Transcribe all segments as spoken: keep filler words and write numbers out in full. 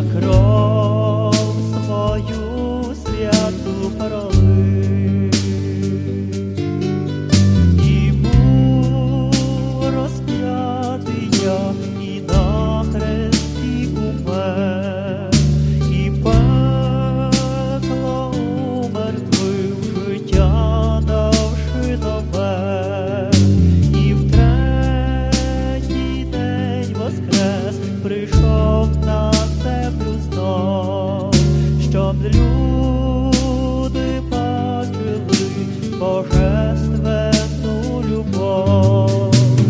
кров свою святу пролив, і був розп'ятий я, і на хресті умер, і пекло умертвив, життя давши нове, і в третій день воскрес, прийшов на землю знов, щоб люди бачили божественну любов.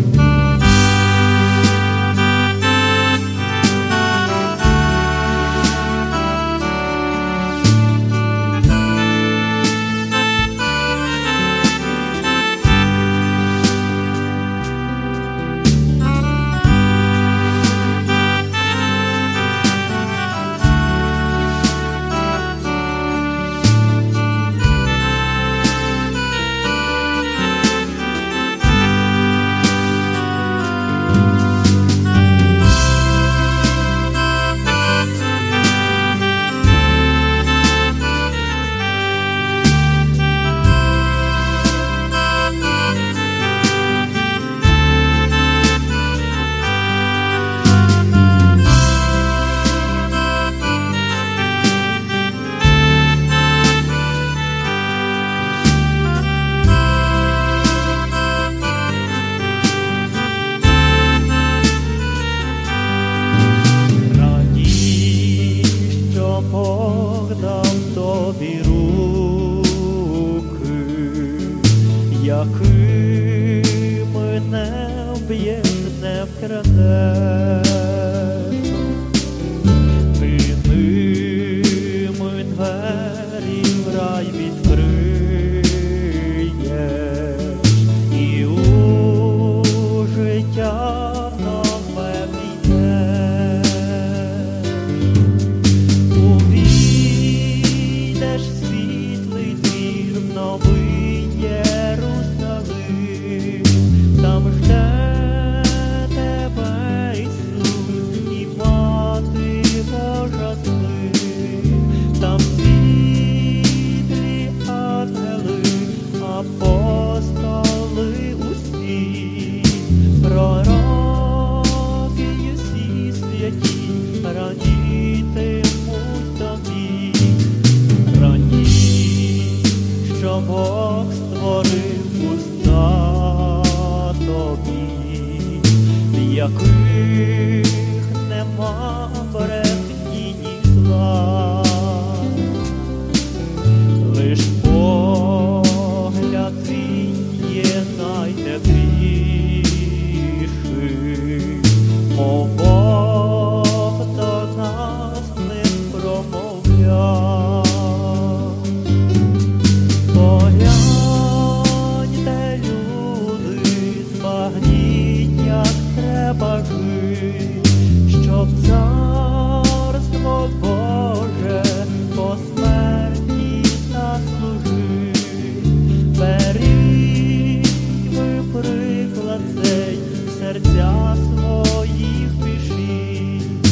Бог дав тобі руки, якими не вб'єш, не вкрадеш. Ти ними двері в рай відкриєш, і у життя нове війдеш. Увійдеш в світлий двір, в новий Єрусалим, там жде тебе Ісус і Мати Божа з ним, там світлі ангели, апостоли усі, пророки й усі святі радітимуть тобі. Радій, що Бог створив уста тобі, в яких нема брехні ні зла. Лиш погляд твій є найтепліший, мов Бог до нас ним промовляв. Погляньте, люди, збагніть, як треба жить, щоб царство Боже по смерті заслужить. Беріть ви приклад цей, серця своїх пишіть,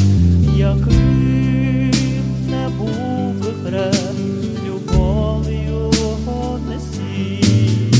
яким не був би хрест, любов'ю несіть.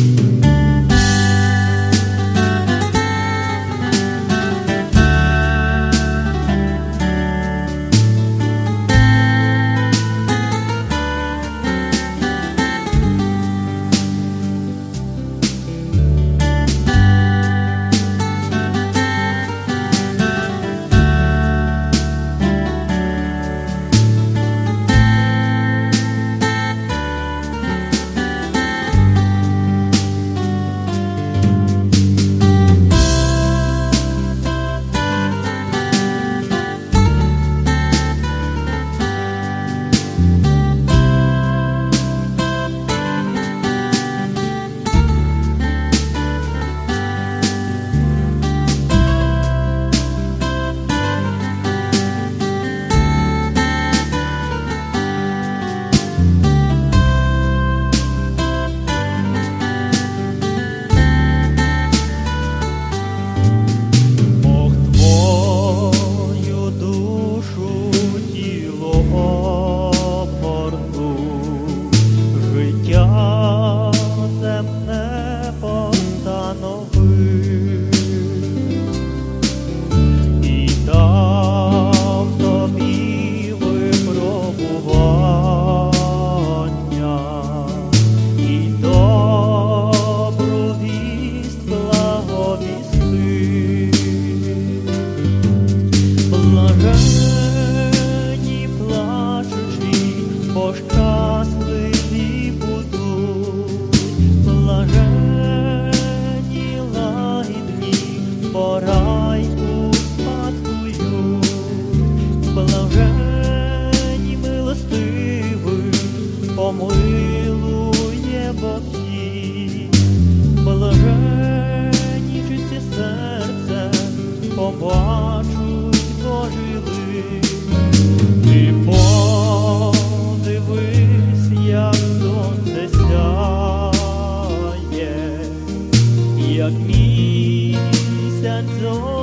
як місяць зоряний.